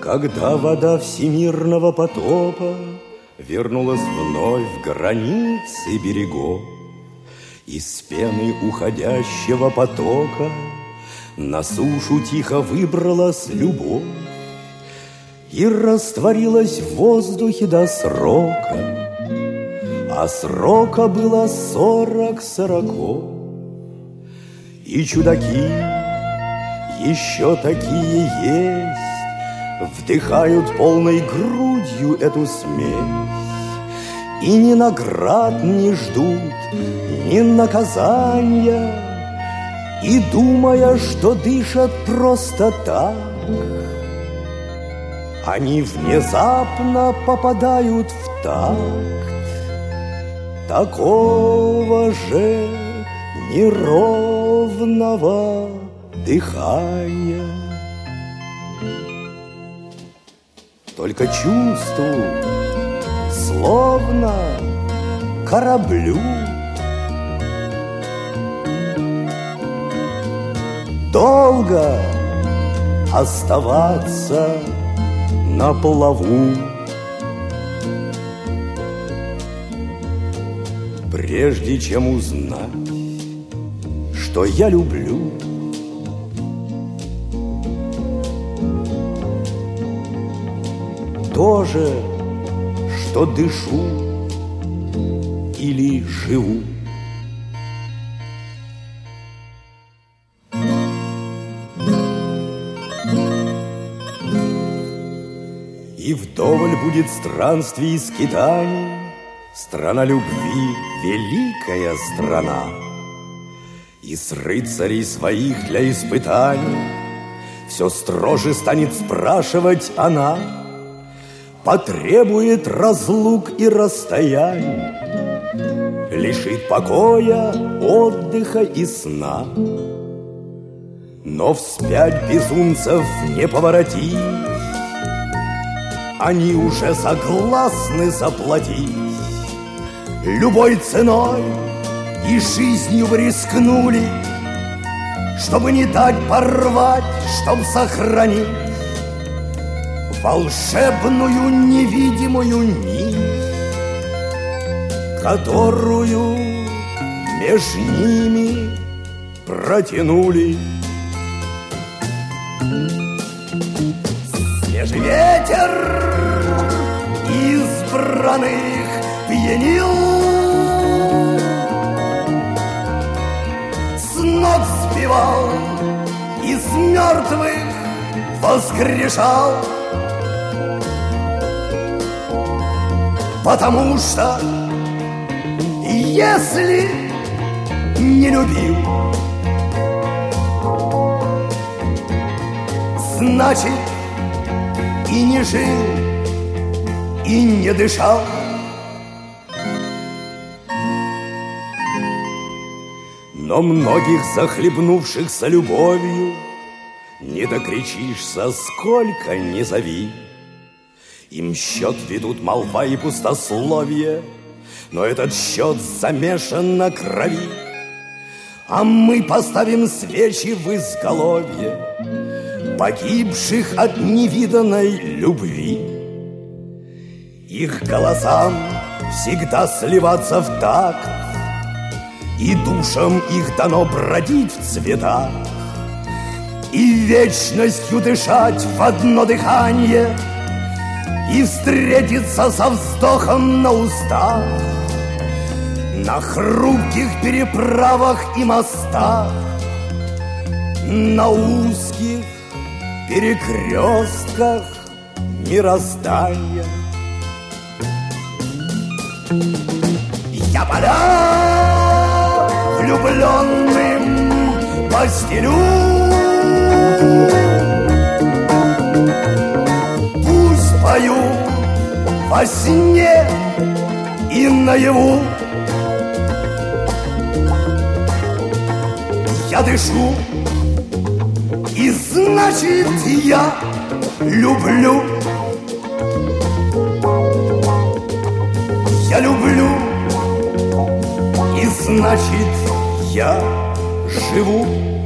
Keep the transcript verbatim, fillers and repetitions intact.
Когда вода всемирного потопа вернулась вновь к границе берегов, из пены уходящего потока на сушу тихо выбралась любовь и растворилась в воздухе до срока, а срока было сорок сороков. И чудаки еще такие есть, вдыхают полной грудью эту смесь, и ни наград не ждут, ни наказания, и думая, что дышат просто так, они внезапно попадают в такт такого же неровного дыхания. Только чувству, словно кораблю, долго оставаться на плаву, прежде чем узнать, что я люблю. То же, что дышу или живу. И вдоволь будет странствий и скитаний, страна любви, великая страна. И с рыцарей своих для испытаний все строже станет спрашивать она, потребует разлук и расстояний, лишит покоя, отдыха и сна. Но вспять безумцев не поворотить, они уже согласны заплатить любой ценой, и жизнью вы рискнули, чтобы не дать порвать, чтоб сохранить волшебную невидимую нить, которую меж ними протянули. Свежий ветер избранных пьянил, с ног сбивал, из мертвых воскрешал, потому что если не любил, значит и не жил, и не дышал. Но многих захлебнувшихся любовью не докричишься, сколько ни зови. Им счет ведут молва и пустословие, но этот счет замешан на крови. А мы поставим свечи в изголовье погибших от невиданной любви. Их голосам всегда сливаться в такт, и душам их дано бродить в цветах, и вечностью дышать в одно дыхание, и встретиться со вздохом на устах, на хрупких переправах и мостах, на узких перекрестках мироздания. Я поля влюбленным постелю, пусть пою во сне и наяву. Я дышу, и значит я люблю. Я люблю, и значит я живу.